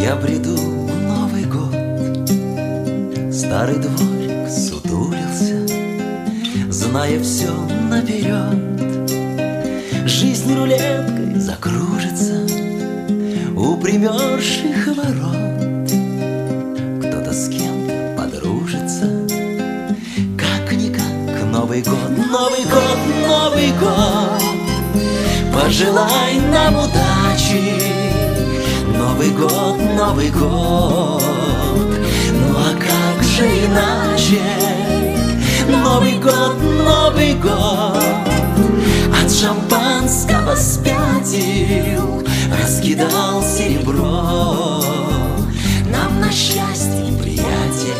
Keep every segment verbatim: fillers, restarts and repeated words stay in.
Я бреду в Новый год. Старый дворик сутулился, зная все наперед. Жизнь рулеткой закружится у примерзших ворот. Кто-то с кем-то подружится, как-никак Новый год, Новый год, Новый год. Пожелай нам удачи, Новый год, Новый год. Ну а как же иначе? Новый год, Новый год. От шампанского спятил, раскидал серебро. Нам на счастье, приятель.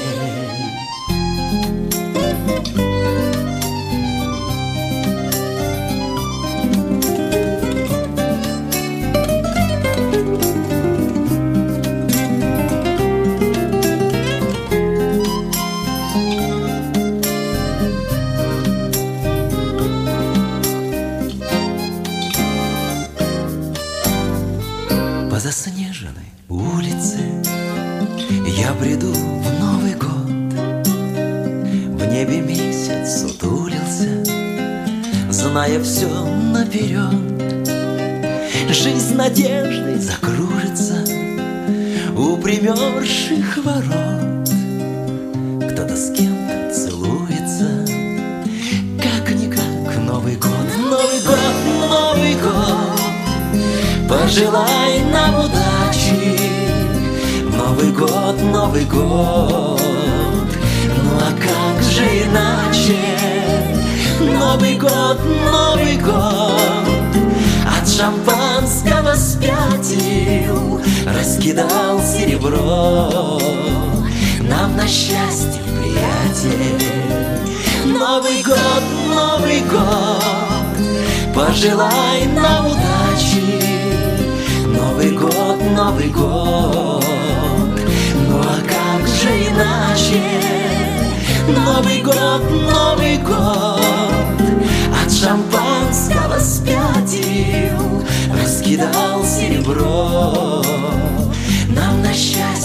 По заснеженной улице я бреду в Новый год. В небе месяц сутулился, зная все наперед. Жизнь надеждой закружится у примерзших ворот. Кто-то с кем-то целуется, как-никак Новый год, Новый год, Новый год. Пожелай нам удачи, Новый год, Новый год. Ну а как же иначе? Новый год, Новый год. От шампанского спятил, раскидал серебро. Нам на счастье, приятель. Новый год, Новый год. Пожелай нам удачи, Новый год, Новый год. Ну а как же иначе? Новый год, Новый год. От шампанского спятил, раскидал серебро. Нам на счастье.